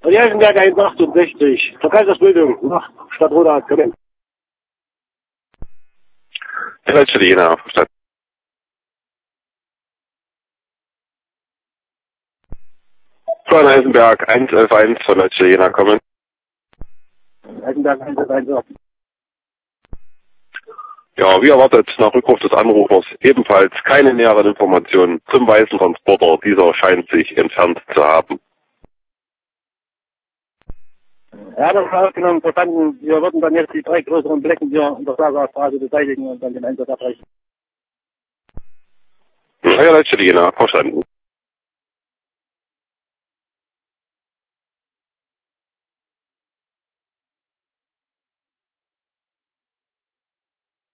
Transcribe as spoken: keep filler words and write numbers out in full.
Jersenberg eins achtundsechzig, Verkehrsbildung nach Stadtroda, kommen. Leitstelle Jena, Stadt. Von Eisenberg eins elf eins von Leitstelle Jena kommen. Eisenberg eins elf eins. Ja, wie erwartet, nach Rückruf des Anrufers ebenfalls keine näheren Informationen zum weißen Transporter. Dieser scheint sich entfernt zu haben. Ja, das war aufgenommen, verstanden. Wir würden dann jetzt die drei größeren Blecken hier in der Plaza-Straße beseitigen und dann den Einsatz abbrechen. Ja, Leitstelle Jena, verstanden.